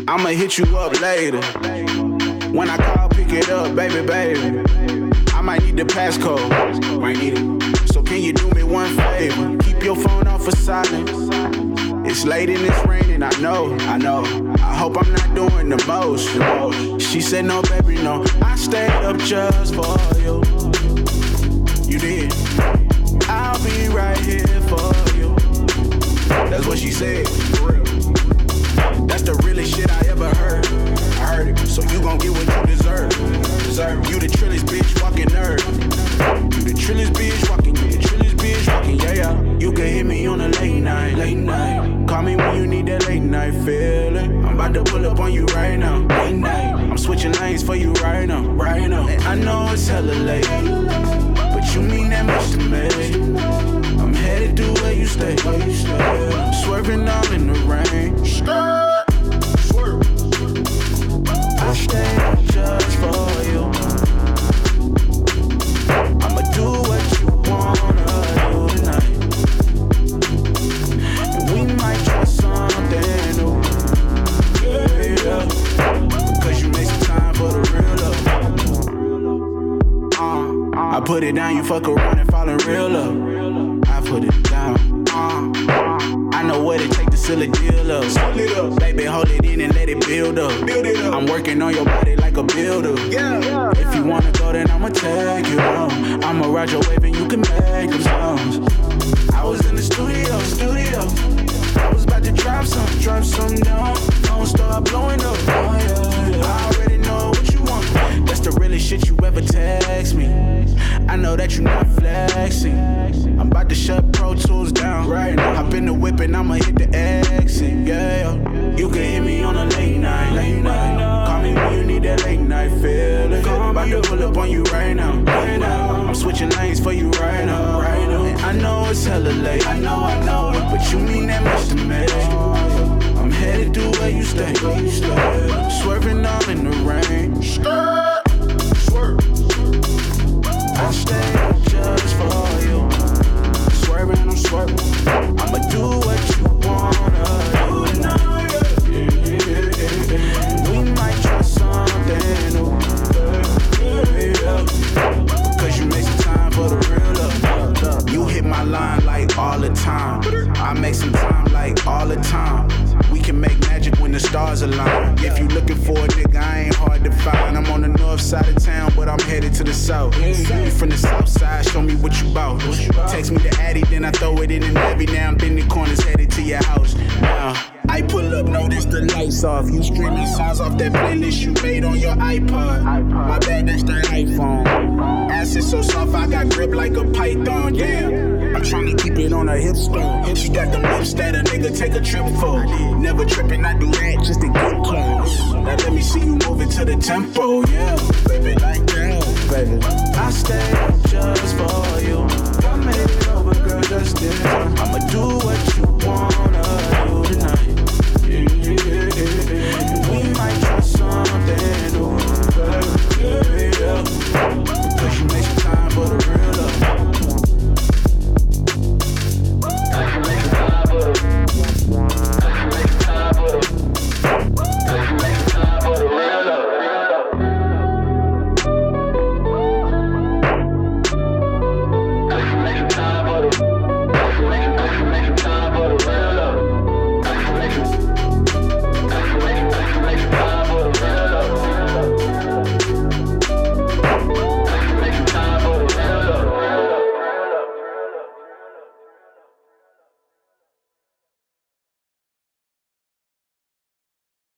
I'ma hit you up later. When I call, pick it up, baby, baby. I might need the passcode, might need it. So can you do me one favor? Keep your phone off for silence. It's late and it's raining, I know. I hope I'm not doing the most. She said no, baby, no. I stayed up just for you. You did. I'll be right here for you. That's what she said, for real. That's the realest shit I ever heard. I heard it, so you gon' get what you deserve. You the trillest bitch walking nerd. You the trillest bitch walking, yeah. You can hit me on a late night. Call me when you need that late night feeling. I'm about to pull up on you right now, late night. I'm switching lanes for you right now. And I know it's hella late, but you mean that much to me. I'm headed to where you stay. I'm swerving all in the rain. Swerve. I stay up just for you. I'ma do what you wanna do tonight. And we might try something new. Yeah. Because you make some time for the real love. I put it down, you fuck around and fall in real love. I put it down. I know what it takes to seal a deal up. Baby, hold it in and let it build up. I'm working on your body like a builder. Yeah. If you wanna go, then I'ma take you home. I'ma ride your wave and you can make them songs. I was in the studio. I was about to drop some down. Don't start blowing up. Oh, yeah. I already know what you want. That's the realest shit you ever text me. I know that you not flexing. I'm about to shut Pro Tools down right now. Hop in the whip and I'ma hit the exit. Yeah. You can hit me on a late night. Call me when you need that late night feeling. I'm about to pull up on you right now. I'm switching lanes for you right now. And I know it's hella late. I know, but you mean that much to me. I'm headed to where you stay. Swerving all in the rain. Swerve. I stay up just for you. I'm swerving. I'ma do what you wanna do tonight. We might try something new. Cause you make some time for the real love. You hit my line like all the time. I make some time like all the time. We can make magic when the stars align. If you looking for a nigga, I ain't hard to find. I'm on the north side of town, but I'm headed to the south. You from the south side, show me what you bout. Text me the Addy, then I throw it in the Navy. Now I'm bending corners, headed to your house. Now I pull up, notice the lights off. You streaming songs off that playlist you made on your iPod. My bad, that's the iPhone. Acid so soft, I got grip like a python. Damn, I'm trying to keep it on a hip stone. She got them lips that a nigga take a trip for. Never tripping, I do that just to get close. Now let me see you moving to the tempo, yeah. Baby, like that, baby. I stay up just for you. Come make it over, girl, just this time.